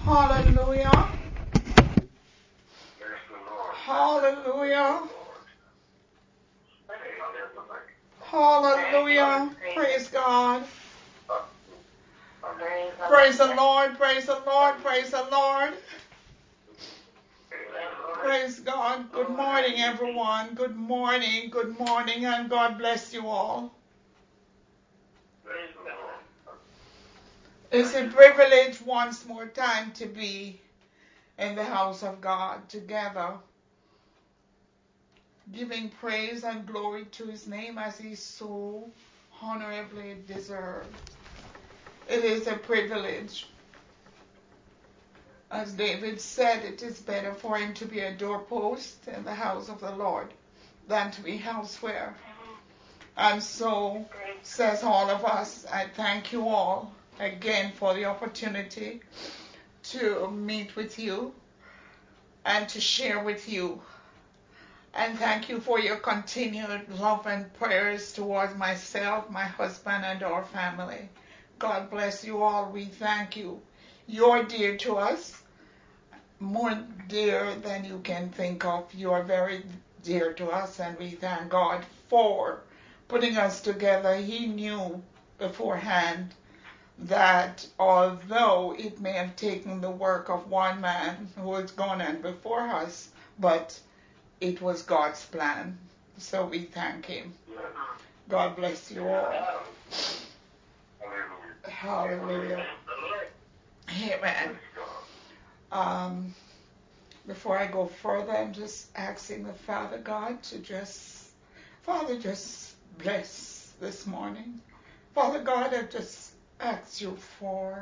Hallelujah. Hallelujah. Hallelujah. Praise God. Praise the Lord. Praise the Lord. Praise the Lord. Praise God. Good morning, everyone. Good morning. Good morning, and God bless you all. It's a privilege once more time to be in the house of God together, giving praise and glory to his name as he so honorably deserves. It is a privilege. As David said, it is better for him to be a doorpost in the house of the Lord than to be elsewhere. And so, says all of us, I thank you all again for the opportunity to meet with you and to share with you. And thank you for your continued love and prayers towards myself, my husband, and our family. God bless you all. We thank you. You're dear to us, more dear than you can think of. You are very dear to us, and we thank God for putting us together. He knew beforehand that although it may have taken the work of one man who was gone and before us, but it was God's plan. So we thank him. God bless you all. Hallelujah. Amen. Before I go further, I'm just asking the Father God to just bless this morning. Father God, I just ask you for,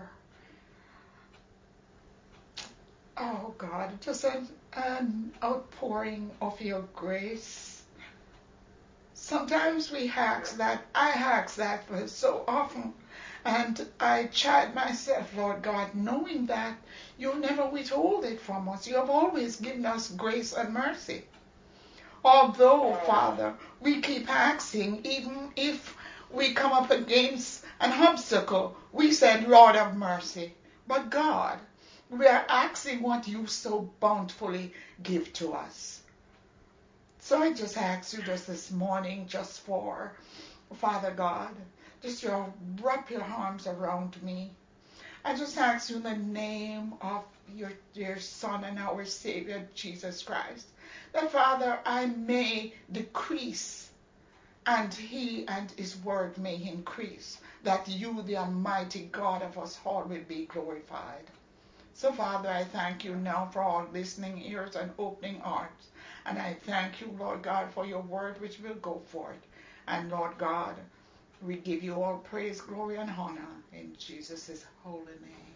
oh God, just an outpouring of your grace. Sometimes we ask that, I ask that for so often, and I chide myself, Lord God, knowing that you never withhold it from us. You have always given us grace and mercy. Although, Father, we keep asking, even if we come up against an obstacle, we said, Lord have mercy. But God, we are asking what you so bountifully give to us. So I just ask you just this morning, just for, Father God, just wrap your arms around me. I just ask you in the name of your dear Son and our Savior, Jesus Christ, that, Father, I may decrease and he and his word may increase, that you, the almighty God of us all, will be glorified. So, Father, I thank you now for all listening ears and opening hearts. And I thank you, Lord God, for your word which will go forth. And, Lord God, we give you all praise, glory, and honor in Jesus' holy name.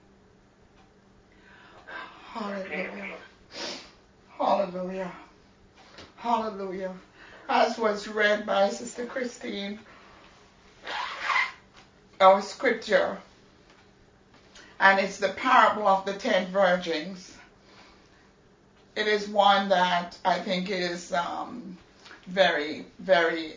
Hallelujah. Hallelujah. Hallelujah. As was read by Sister Christine, our scripture, and it's the parable of the 10 virgins. It is one that I think is very, very,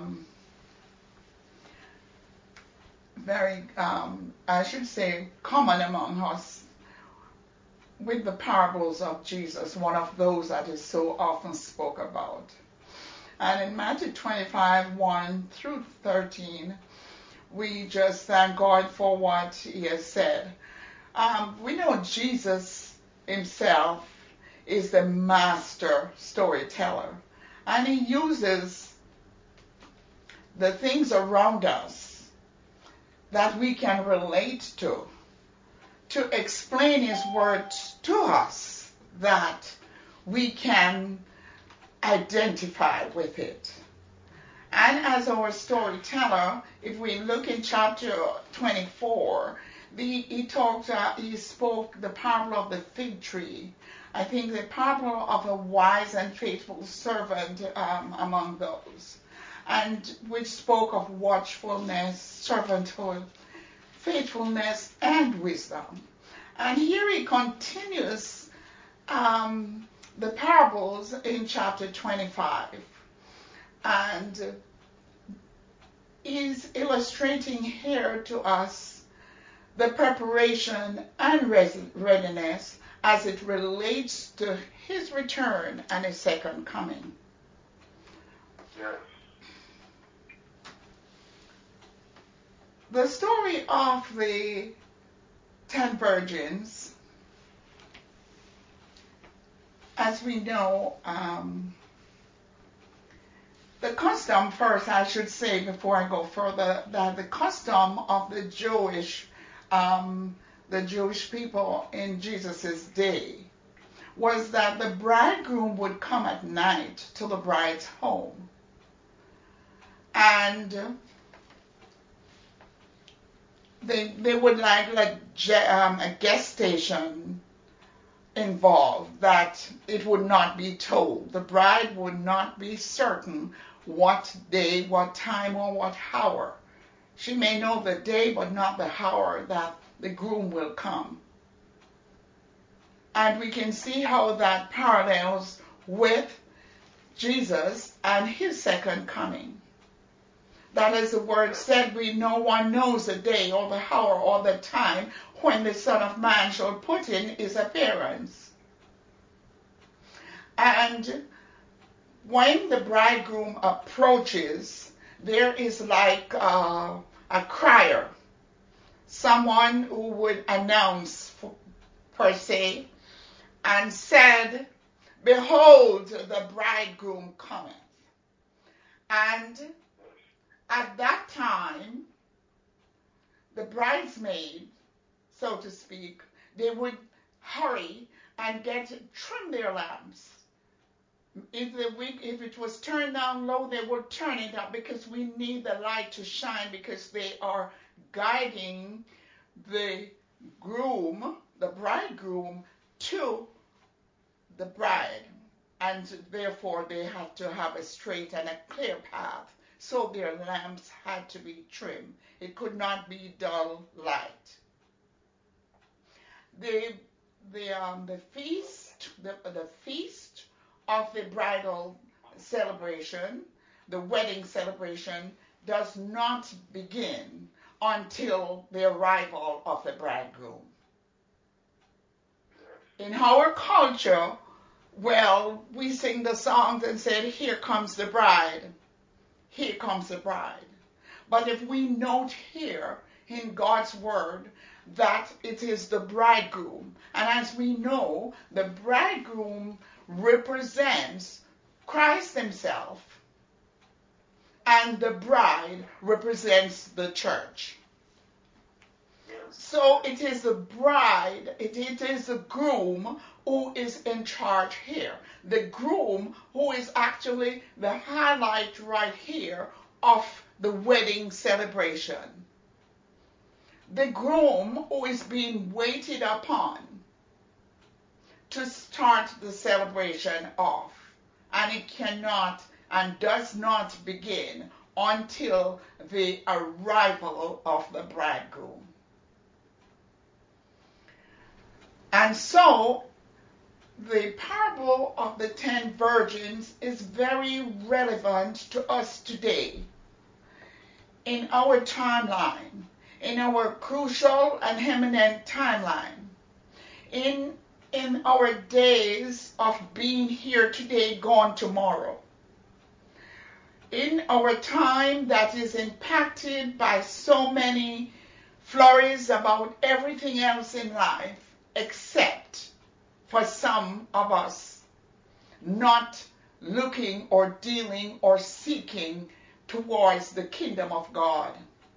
I should say, common among us with the parables of Jesus, one of those that is so often spoke about. And in Matthew 25, 1 through 13, we just thank God for what he has said. We know Jesus himself is the master storyteller, and he uses the things around us that we can relate to explain his word to us, that we can identify with it. And as our storyteller, if we look in chapter 24, he spoke the parable of the fig tree. I think the parable of a wise and faithful servant among those, and which spoke of watchfulness, servanthood, faithfulness, and wisdom. And here he continues the parables in chapter 25. And he's illustrating here to us the preparation and readiness as it relates to his return and his second coming. Yes. The story of the 10 virgins, as we know, the custom first, I should say before I go further, that the custom of the Jewish people in Jesus' day was that the bridegroom would come at night to the bride's home. And they would like a guest station involved, that it would not be told. The bride would not be certain what day, what time, or what hour. She may know the day, but not the hour that the groom will come. And we can see how that parallels with Jesus and his second coming. That, as the word said, no one knows the day or the hour or the time when the Son of Man shall put in his appearance. And when the bridegroom approaches, there is like a crier, someone who would announce, per se, and said, "Behold, the bridegroom cometh." And at that time, the bridesmaid, so to speak, they would hurry and trim their lamps. If it was turned down low, they would turn it up, because we need the light to shine, because they are guiding the groom, the bridegroom, to the bride. And therefore they had to have a straight and a clear path. So their lamps had to be trimmed. It could not be dull light. The feast of the bridal celebration, the wedding celebration, does not begin until the arrival of the bridegroom. In our culture, well, we sing the songs and say, "Here comes the bride. Here comes the bride." But if we note here in God's word that it is the bridegroom, and as we know, the bridegroom represents Christ himself, and the bride represents the church. So it is the bride, it is the groom who is in charge here. The groom who is actually the highlight right here of the wedding celebration. The groom who is being waited upon to start the celebration off. And it cannot and does not begin until the arrival of the bridegroom. And so, the parable of the 10 virgins is very relevant to us today in our timeline, in our crucial and eminent timeline, in our days of being here today, gone tomorrow, in our time that is impacted by so many flurries about everything else in life, except for some of us not looking or dealing or seeking towards the kingdom of God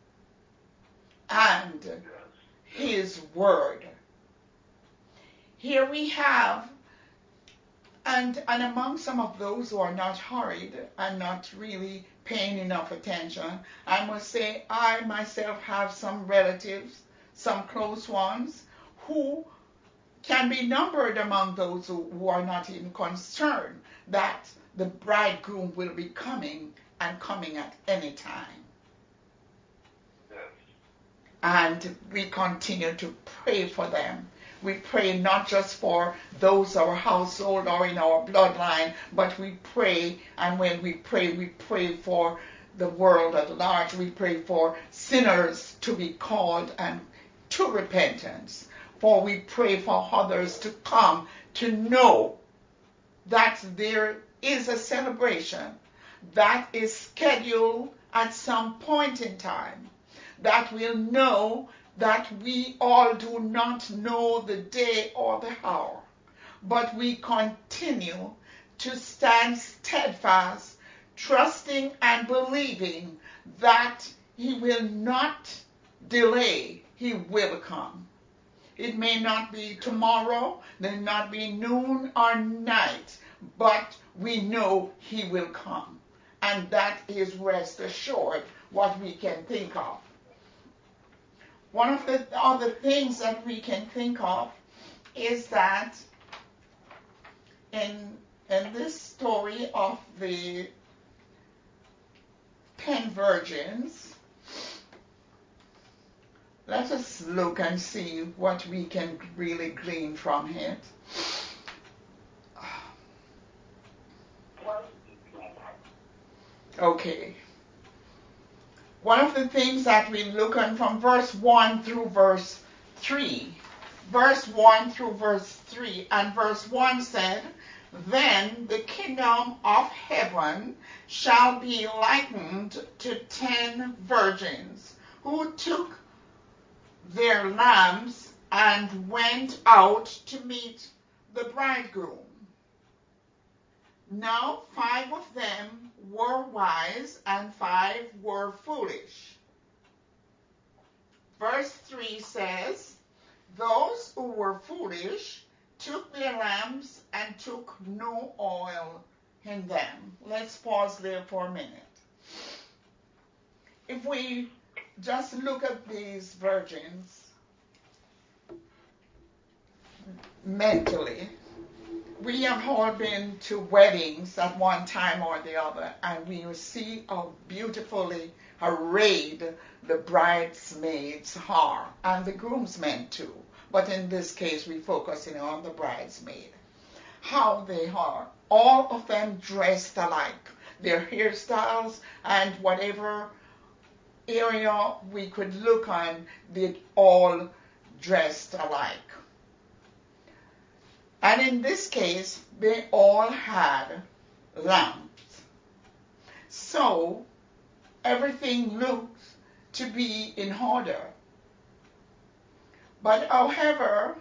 and his word. Here we have, and among some of those who are not hurried and not really paying enough attention, I must say I myself have some relatives, some close ones, who can be numbered among those who are not even concerned that the bridegroom will be coming and coming at any time. Yes. And we continue to pray for them. We pray not just for those in our household or in our bloodline, but we pray, and when we pray for the world at large. We pray for sinners to be called and to repentance. For we pray for others to come to know that there is a celebration that is scheduled at some point in time, that we'll know that we all do not know the day or the hour, but we continue to stand steadfast, trusting and believing that he will not delay, he will come. It may not be tomorrow, may not be noon or night, but we know he will come. And that is, rest assured, what we can think of. One of the other things that we can think of is that in this story of the 10 virgins, let us look and see what we can really glean from it. Okay. One of the things that we look at from verse 1 through verse 3. Verse 1 through verse 3. And verse 1 said, "Then the kingdom of heaven shall be likened to 10 virgins, who took their lamps and went out to meet the bridegroom. Now 5 of them were wise and 5 were foolish." Verse 3 says, "Those who were foolish took their lamps and took no oil in them." Let's pause there for a minute. If we just look at these virgins mentally, we have all been to weddings at one time or the other, and we will see how beautifully arrayed the bridesmaids are, and the groomsmen too. But in this case, we're focusing on the bridesmaid. How they are, all of them dressed alike. Their hairstyles and whatever area we could look on, they all dressed alike. And in this case, they all had lamps. So everything looked to be in order. But however,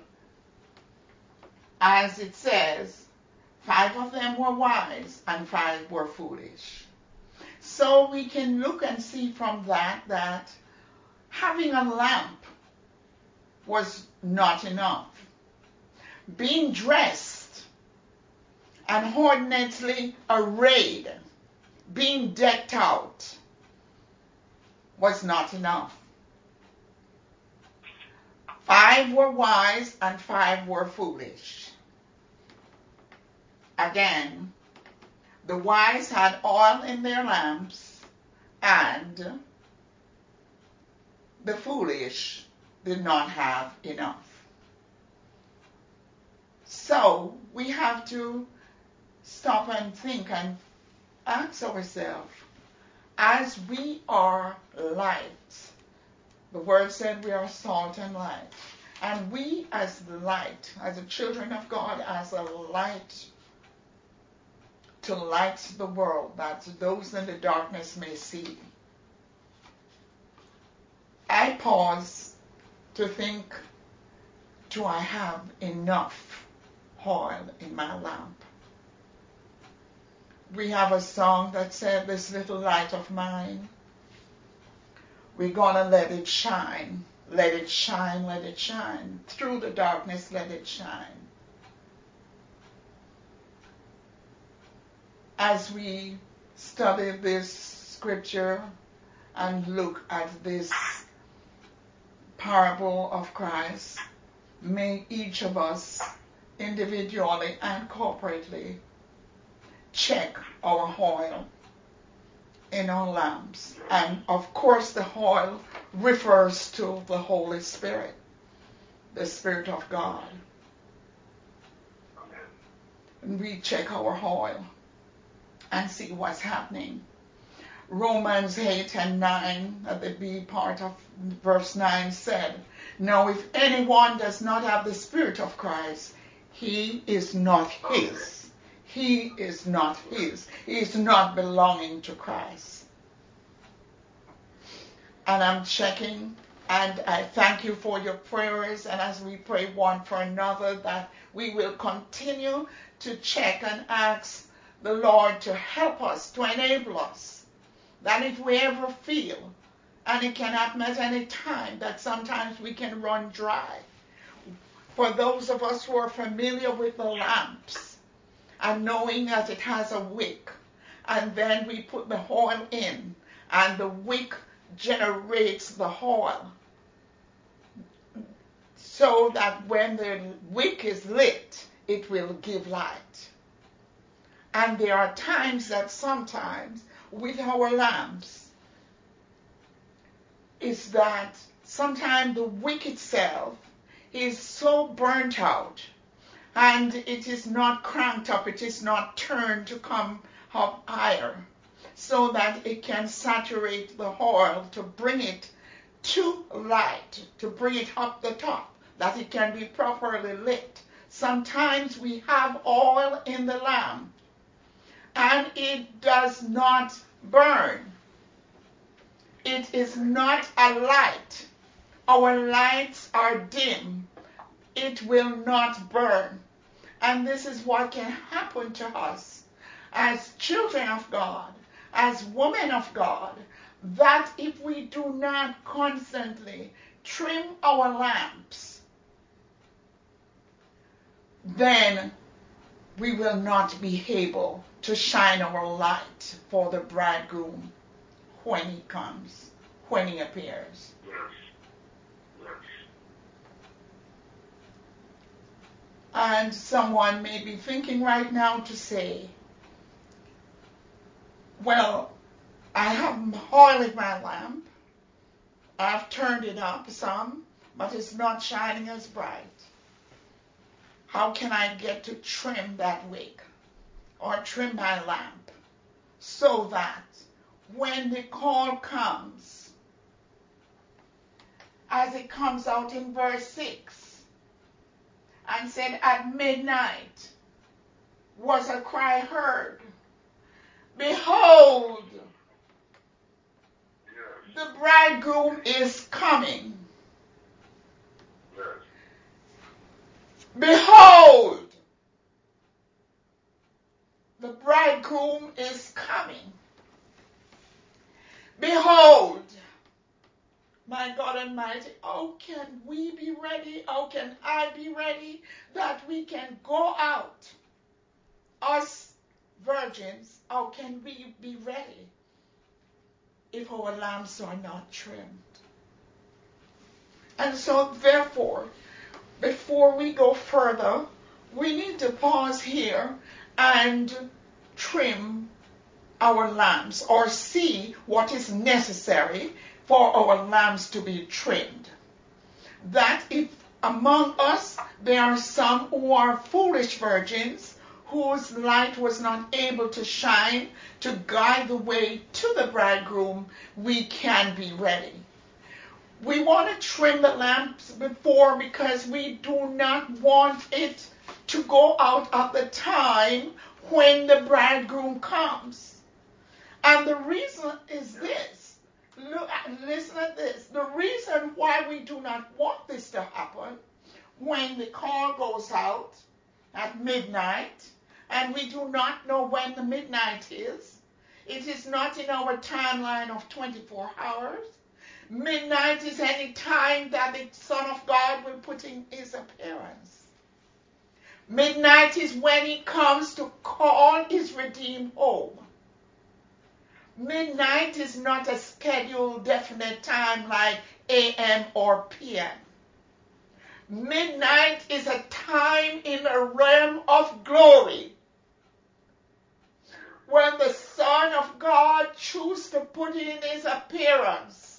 as it says, 5 of them were wise and 5 were foolish. So we can look and see from that having a lamp was not enough. Being dressed and ornately arrayed, being decked out, was not enough. 5 were wise and 5 were foolish. Again, the wise had oil in their lamps, and the foolish did not have enough. So we have to stop and think and ask ourselves, as we are light, the word said we are salt and light, and we as the light, as the children of God, as a light to light the world, that those in the darkness may see. I pause to think, do I have enough oil in my lamp? We have a song that said, "This little light of mine, we're gonna let it shine, let it shine, let it shine. Through the darkness, let it shine." As we study this scripture and look at this parable of Christ, may each of us individually and corporately check our oil in our lamps. And of course the oil refers to the Holy Spirit, the Spirit of God. And we check our oil and see what's happening. Romans 8 and 9, at the B part of verse 9 said, "Now if anyone does not have the Spirit of Christ, he is not his. He is not his. He is not belonging to Christ." And I'm checking, and I thank you for your prayers, and as we pray one for another, that we will continue to check and ask the Lord to help us, to enable us, that if we ever feel, and it can happen at any time, that sometimes we can run dry. For those of us who are familiar with the lamps, and knowing that it has a wick, and then we put the oil in, and the wick generates the oil, so that when the wick is lit, it will give light. And there are times that sometimes with our lamps is that sometimes the wick itself is so burnt out and it is not cranked up, it is not turned to come up higher, so that it can saturate the oil to bring it to light, to bring it up the top, that it can be properly lit. Sometimes we have oil in the lamp and it does not burn. It is not a light. Our lights are dim. It will not burn. And this is what can happen to us as children of God, as women of God, that if we do not constantly trim our lamps, then we will not be able to shine our light for the bridegroom when he comes, when he appears. And someone may be thinking right now to say, well, I have oil in my lamp. I've turned it up some, but it's not shining as bright. How can I get to trim that wick or trim my lamp so that when the call comes, as it comes out in verse 6, and said, "At midnight was a cry heard, Behold, the bridegroom is coming. Behold, the bridegroom is coming. Behold." My God Almighty, how can we be ready? How can I be ready that we can go out? Us virgins, how can we be ready if our lamps are not trimmed? And so therefore, before we go further, we need to pause here and trim our lamps, or see what is necessary for our lamps to be trimmed. That if among us there are some who are foolish virgins, whose light was not able to shine to guide the way to the bridegroom, we can be ready. We want to trim the lamps before because we do not want it to go out at the time when the bridegroom comes. And the reason is this. Listen at this. The reason why we do not want this to happen when the call goes out at midnight, and we do not know when the midnight is. It is not in our timeline of 24 hours. Midnight is any time that the Son of God will put in his appearance. Midnight is when he comes to call his redeemed home. Midnight is not a scheduled, definite time like AM or PM. Midnight is a time in a realm of glory when the Son of God chooses to put in his appearance.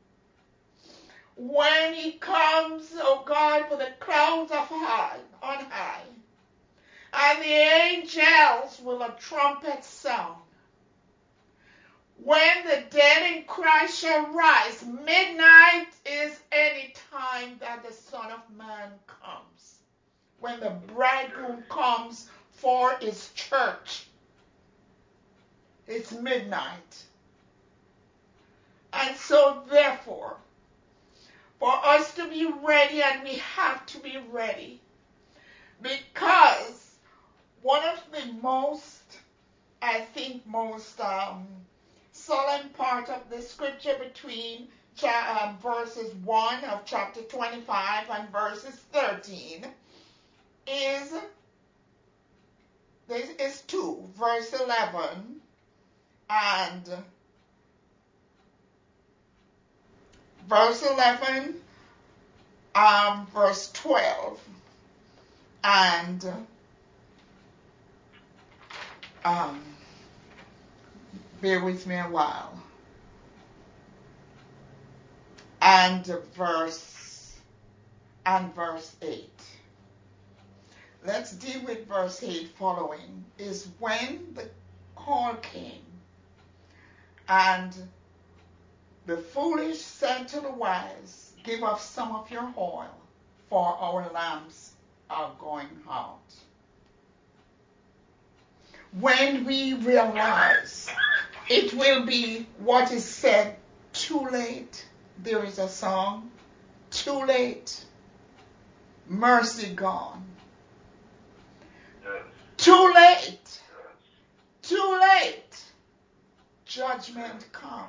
When he comes, oh God, with the clouds on high, and the angels with a trumpet sound. When the dead in Christ shall rise. Midnight is any time that the Son of Man comes. When the bridegroom comes for his church. It's midnight. And so therefore, for us to be ready, and we have to be ready, because one of the most, I think, most solemn part of the scripture between verses 1 of chapter 25 and verses 13 is, this is 2, verse 11 and verse 11, verse 12, and bear with me a while, and verse 8. Let's deal with verse 8 following, is when the call came, and the foolish said to the wise, give us some of your oil, for our lamps are going out. When we realize it will be what is said, too late. There is a song, too late, mercy gone. Too late, too late, judgment comes.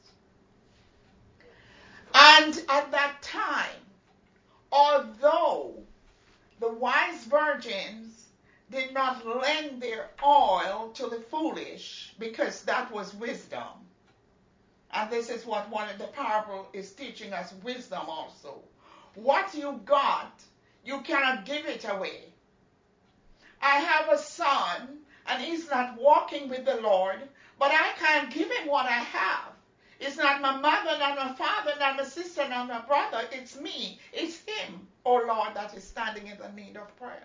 And at that time, although the wise virgins did not lend their oil to the foolish, because that was wisdom. And this is what one of the parable is teaching us, wisdom also. What you got, you cannot give it away. I have a son, and he's not walking with the Lord, but I can't give him what I have. It's not my mother, not my father, not my sister, not my brother. It's me. It's him, oh Lord, that is standing in the need of prayer.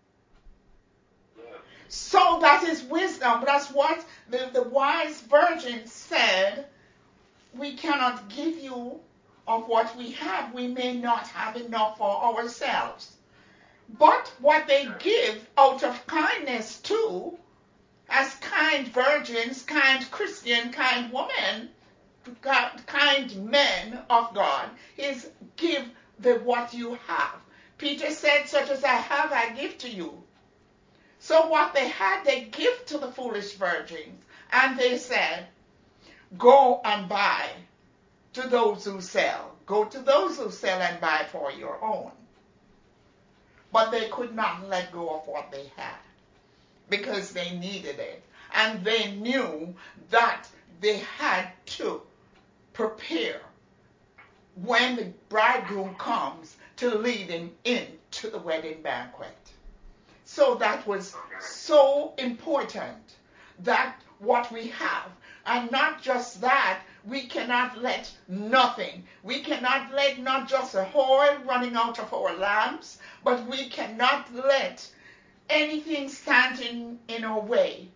So that is wisdom. That's what the wise virgin said. We cannot give you of what we have. We may not have enough for ourselves. But what they give out of kindness too, as kind virgins, kind Christian, kind women, kind men of God, is give what you have. Peter said, such as I have, I give to you. So what they had, they give to the foolish virgins. And they said, go and buy to those who sell. Go to those who sell and buy for your own. But they could not let go of what they had because they needed it. And they knew that they had to prepare when the bridegroom comes to lead him into the wedding banquet. So that was so important, that what we have. And not just that, we cannot let nothing. We cannot let not just the oil running out of our lamps, but we cannot let anything stand in our way.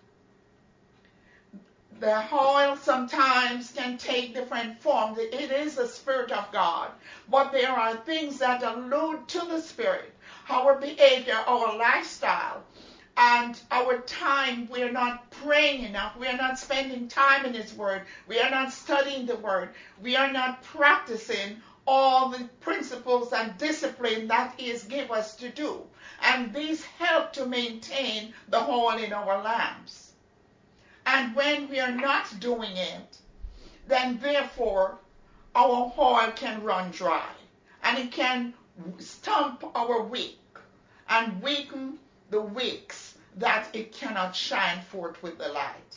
The oil sometimes can take different forms. It is the Spirit of God. But there are things that allude to the Spirit. Our behavior, our lifestyle, and our time. We're not praying enough. We are not spending time in His Word. We are not studying the Word. We are not practicing all the principles and discipline that He has given us to do. And these help to maintain the oil in our lamps. And when we are not doing it, then therefore our oil can run dry. And it can stump our wick and weaken the wicks that it cannot shine forth with the light.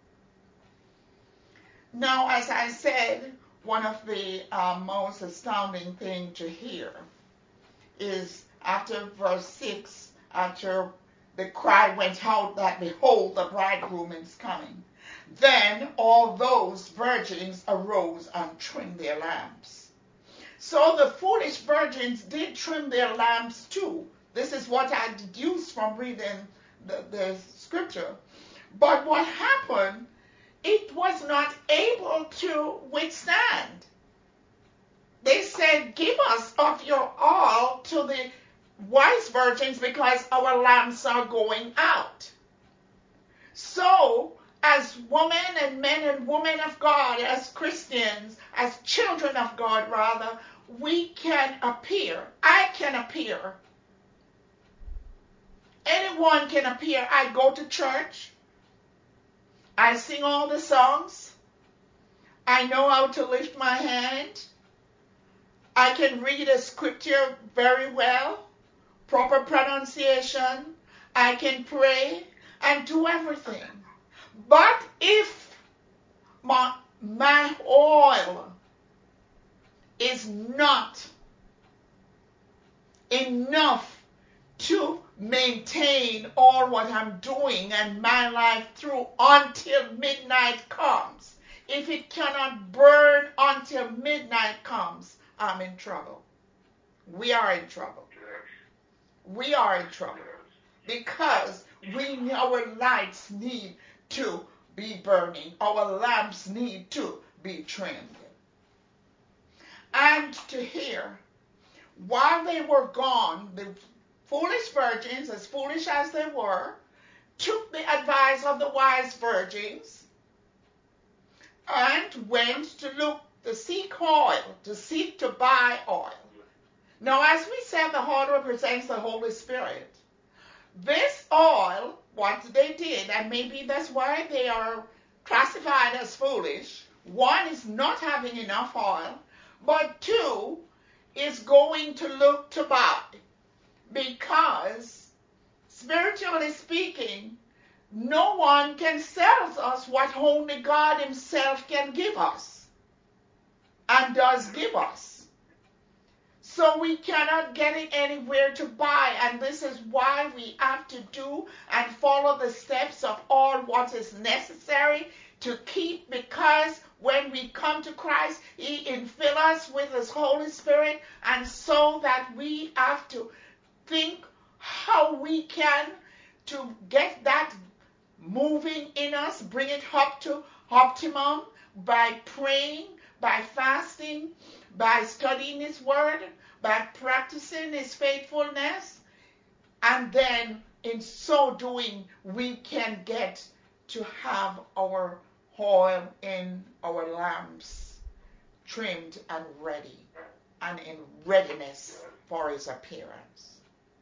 Now, as I said, one of the most astounding things to hear is after verse 6, after the cry went out that, behold, the bridegroom is coming. Then all those virgins arose and trimmed their lamps. So the foolish virgins did trim their lamps too. This is what I deduced from reading the scripture. But what happened it was not able to withstand. They said, give us of your oil to the wise virgins because our lamps are going out. So, as women and men and women of God, as Christians, as children of God rather, we can appear. I can appear. Anyone can appear. I go to church. I sing all the songs. I know how to lift my hand. I can read a scripture very well. Proper pronunciation. I can pray and do everything. But if my oil is not enough to maintain all what I'm doing and my life through until midnight comes, if it cannot burn until midnight comes, I'm in trouble. We are in trouble. We are in trouble because our lights need to be burning. Our lamps need to be trimmed. And to hear, while they were gone, the foolish virgins, as foolish as they were, took the advice of the wise virgins and went to seek oil, to buy oil. Now, as we said, the oil represents the Holy Spirit. This oil, what they did, and maybe that's why they are classified as foolish. One is not having enough oil, but two is going to look to buy. Because, spiritually speaking, no one can sell us what only God himself can give us and does give us. So we cannot get it anywhere to buy, and this is why we have to do and follow the steps of all what is necessary to keep, because when we come to Christ, he infill us with his Holy Spirit, and so that we have to think how we can to get that moving in us, bring it up to optimum by praying, by fasting, by studying his word, by practicing his faithfulness, and then in so doing we can get to have our oil in our lamps trimmed and ready and in readiness for his appearance.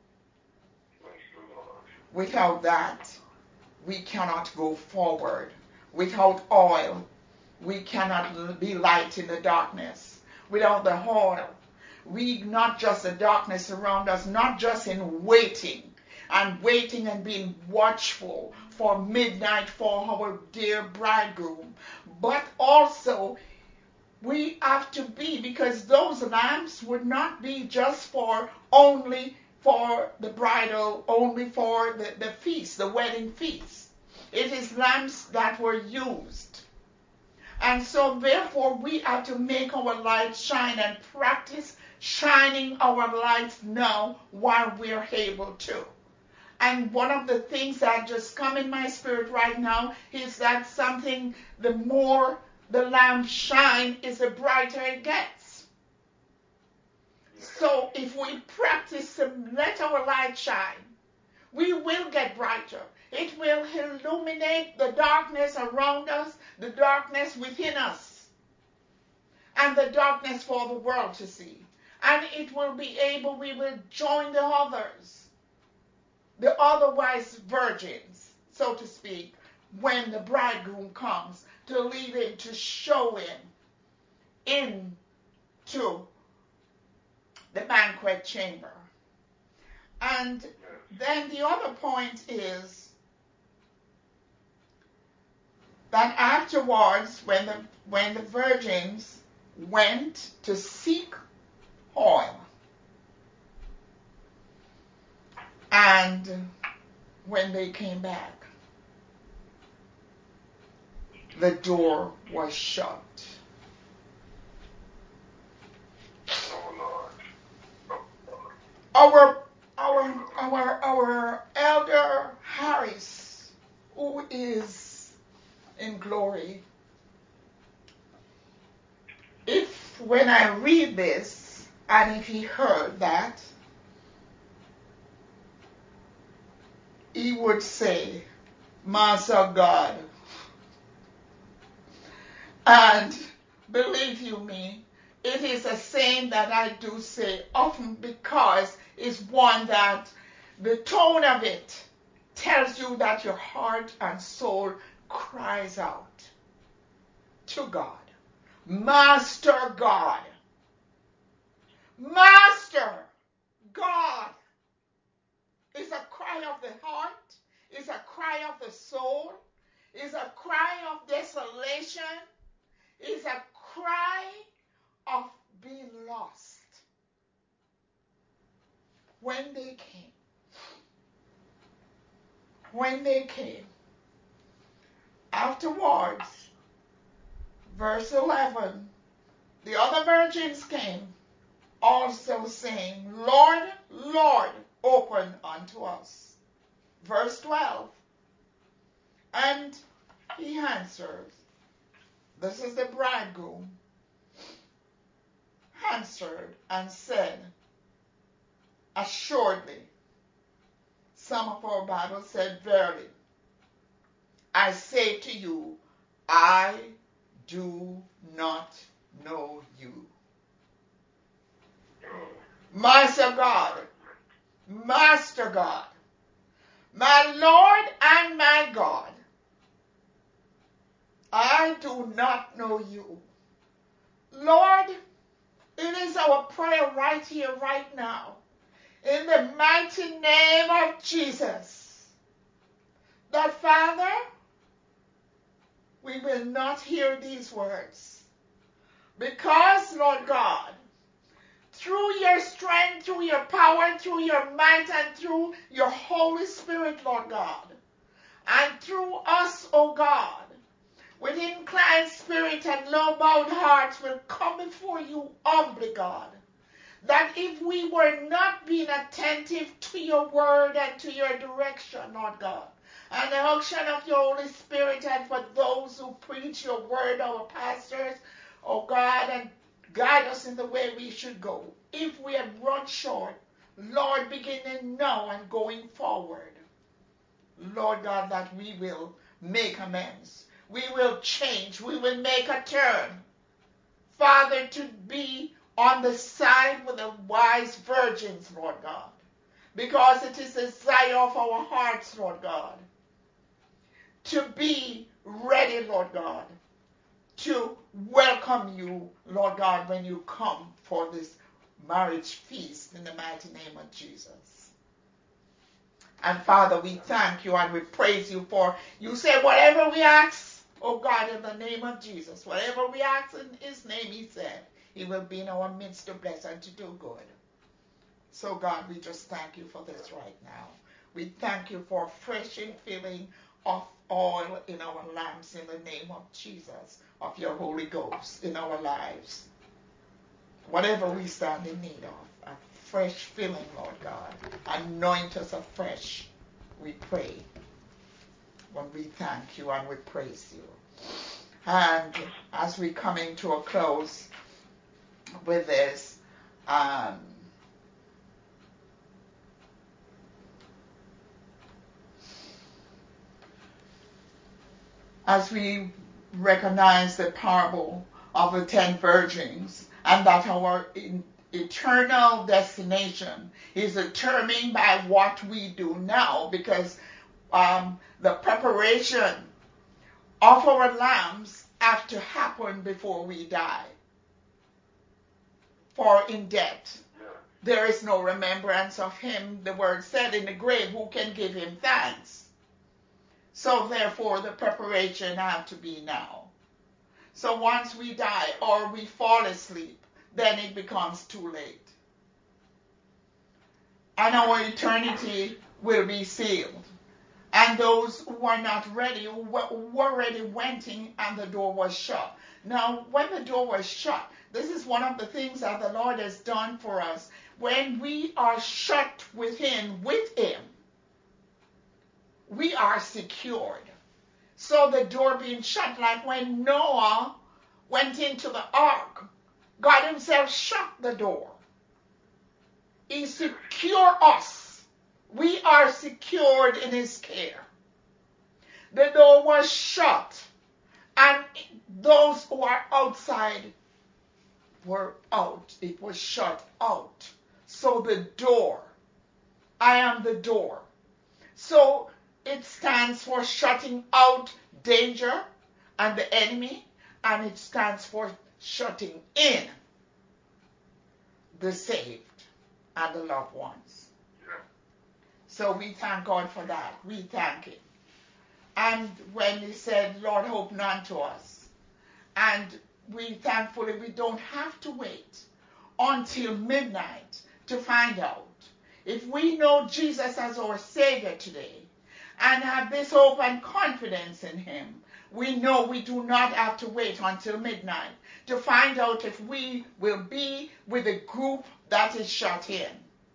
Without that, we cannot go forward. Without oil, we cannot be light in the darkness. Without the oil, we not just the darkness around us, not just in waiting and being watchful for midnight for our dear bridegroom, but also we have to be, because those lamps would not be just for only for the bridal, only for the feast, the wedding feast. It is lamps that were used. And so therefore we have to make our light shine and practice shining our lights now while we're able to. And one of the things that just come in my spirit right now is that something, the more the lamp shine, is the brighter it gets. So if we practice to let our light shine, we will get brighter. It will illuminate the darkness around us, the darkness within us, and the darkness for the world to see. And it will be able, we will join the others, the otherwise virgins, so to speak, when the bridegroom comes to lead him, to show him into the banquet chamber. And then the other point is that afterwards, when the virgins went to seek oil, and when they came back, the door was shut. Our elder Harris, who is in glory, I read this, and if he heard that, he would say, Master God. And believe you me, it is a saying that I do say often because it's one that the tone of it tells you that your heart and soul cries out to God. Master God. Master God. It's a cry of the heart. It's a cry of the soul. It's a cry of desolation. It's a cry of being lost. When they came, afterwards, verse 11, the other virgins came, also saying, Lord, Lord, open unto us. Verse 12, and he answered, this is the bridegroom, answered and said, assuredly. Some of our Bibles said, verily, I say to you, I do not know you. Master God, Master God, my Lord and my God, I do not know you. Lord, it is our prayer right here, right now, in the mighty name of Jesus, that Father, we will not hear these words. Because, Lord God, through your strength, through your power, through your might, and through your Holy Spirit, Lord God, and through us, O God, with inclined spirit and low-bowed hearts will come before you humbly, God, that if we were not being attentive to your word and to your direction, Lord God, and the unction of your Holy Spirit, and for those who preach your word, our pastors, oh God, and guide us in the way we should go. If we have run short, Lord, beginning now and going forward, Lord God, that we will make amends. We will change. We will make a turn. Father, to be on the side with the wise virgins, Lord God, because it is the desire of our hearts, Lord God, to be ready, Lord God, to welcome you, Lord God, when you come for this marriage feast in the mighty name of Jesus. And Father, we thank you and we praise you for, you say whatever we ask, oh God, in the name of Jesus, whatever we ask in his name, he said, he will be in our midst to bless and to do good. So God, we just thank you for this right now. We thank you for fresh infilling of oil in our lamps in the name of Jesus, of your Holy Ghost in our lives. Whatever we stand in need of, a fresh filling, Lord God. Anoint us afresh, we pray, when we thank you and we praise you. And as we coming to a close with this, as we recognize the parable of the 10 virgins, and that our eternal destination is determined by what we do now, because the preparation of our lambs have to happen before we die. For in death there is no remembrance of him, the word said, in the grave, who can give him thanks? So therefore the preparation have to be now. So once we die or we fall asleep, then it becomes too late. And our eternity will be sealed. And those who are not ready, who were already went in and the door was shut. Now, when the door was shut, this is one of the things that the Lord has done for us. When we are shut within with him, we are secured. So the door being shut, like when Noah went into the ark, God himself shut the door. He secured us. We are secured in his care. The door was shut, and those who are outside were out. It was shut out. So the door, I am the door. So it stands for shutting out danger and the enemy, and it stands for shutting in the saved and the loved ones. So we thank God for that. We thank him. And when he said, Lord, hope none to us, and we thankfully we don't have to wait until midnight to find out. If we know Jesus as our Savior today and have this hope and confidence in him, we know we do not have to wait until midnight to find out if we will be with a group that is shut in.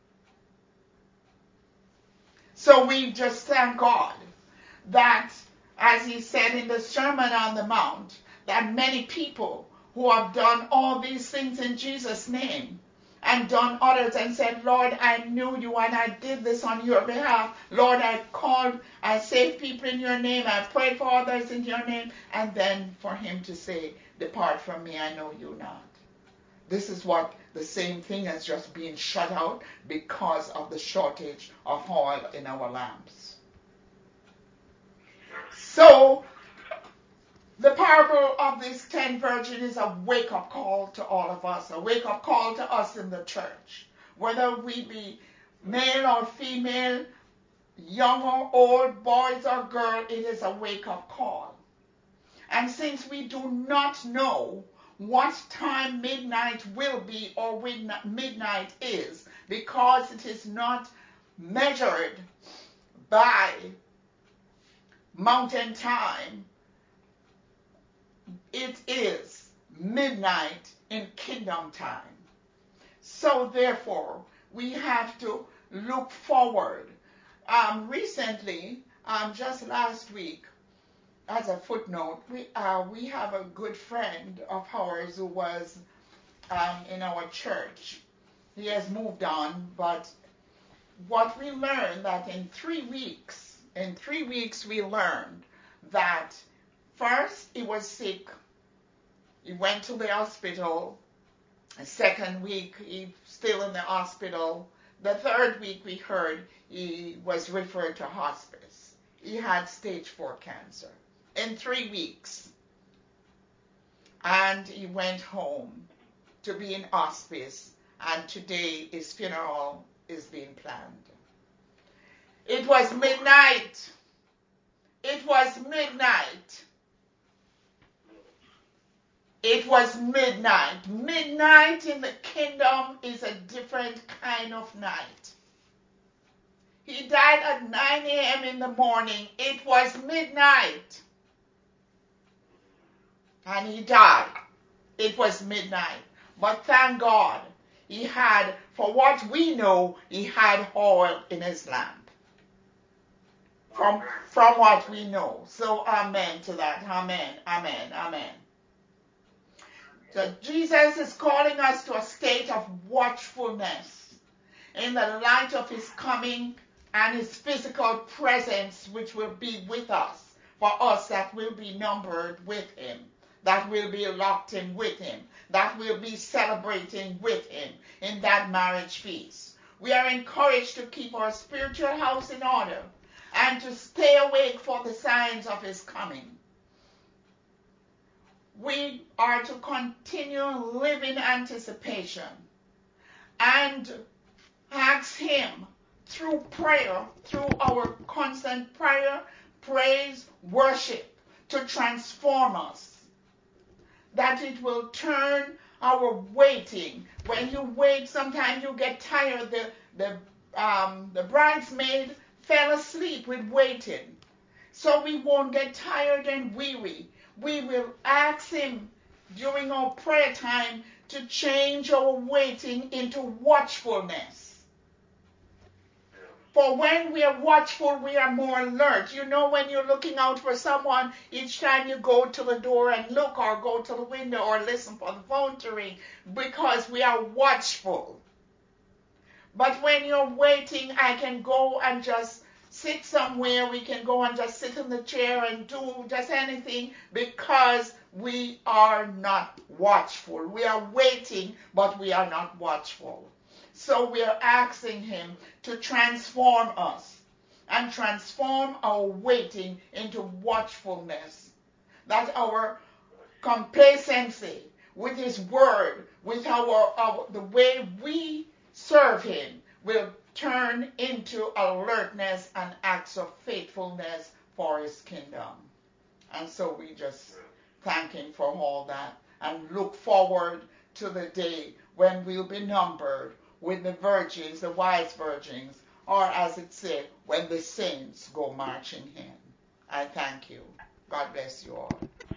So we just thank God that, as he said in the Sermon on the Mount, that many people who have done all these things in Jesus' name and done others and said, Lord, I knew you and I did this on your behalf. Lord, I called, I saved people in your name, I prayed for others in your name, and then for him to say, depart from me, I know you not. This is what the same thing as just being shut out because of the shortage of oil in our lamps. So, the parable of these 10 virgins is a wake-up call to all of us, a wake-up call to us in the church. Whether we be male or female, young or old, boys or girls, it is a wake-up call. And since we do not know what time midnight will be or when midnight is, because it is not measured by mountain time, it is midnight in kingdom time. So therefore, we have to look forward. Recently, just last week, as a footnote, we have a good friend of ours who was in our church. He has moved on, but what we learned that in 3 weeks we learned that first he was sick. He went to the hospital. The second week he still in the hospital. The third week we heard he was referred to hospice. He had stage 4 cancer. In 3 weeks. And he went home to be in hospice, and today his funeral is being planned. It was midnight. It was midnight. It was midnight. Midnight in the kingdom is a different kind of night. He died at 9 a.m. in the morning. It was midnight. And he died. It was midnight. But thank God, he had, for what we know, he had oil in his lamp. From what we know. So amen to that. Amen, amen, amen. So Jesus is calling us to a state of watchfulness in the light of his coming and his physical presence, which will be with us, for us that will be numbered with him, that will be locked in with him, that will be celebrating with him in that marriage feast. We are encouraged to keep our spiritual house in order and to stay awake for the signs of his coming. We are to continue live in anticipation and ask him through prayer, through our constant prayer, praise, worship, to transform us. That it will turn our waiting. When you wait, sometimes you get tired. The bridesmaid fell asleep with waiting. So we won't get tired and weary. We will ask him during our prayer time to change our waiting into watchfulness. For when we are watchful, we are more alert. You know, when you're looking out for someone, each time you go to the door and look or go to the window or listen for the phone to ring, because we are watchful. But when you're waiting, I can go and just sit somewhere. We can go and just sit in the chair and do just anything because we are not watchful. We are waiting, but we are not watchful. So we are asking him to transform us and transform our waiting into watchfulness. That our complacency with his word, with the way we serve him, will turn into alertness and acts of faithfulness for his kingdom. And so we just thank him for all that and look forward to the day when we'll be numbered with the virgins, the wise virgins, or as it said, when the saints go marching in. I thank you. God bless you all.